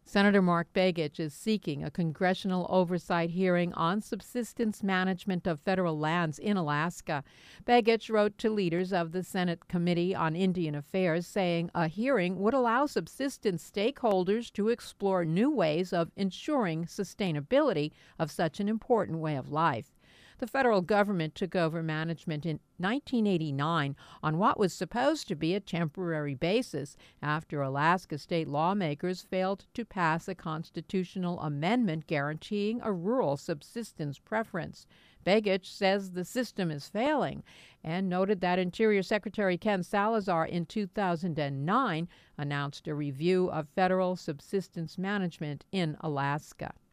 Senator Mark Begich is seeking a congressional oversight hearing on subsistence management of federal lands in Alaska. Begich wrote to leaders of the Senate Committee on Indian Affairs saying a hearing would allow subsistence stakeholders to explore new ways of ensuring sustainability of such an important way of life. The federal government took over management in 1989 on what was supposed to be a temporary basis after Alaska state lawmakers failed to pass a constitutional amendment guaranteeing a rural subsistence preference. Begich says the system is failing and noted that Interior Secretary Ken Salazar in 2009 announced a review of federal subsistence management in Alaska.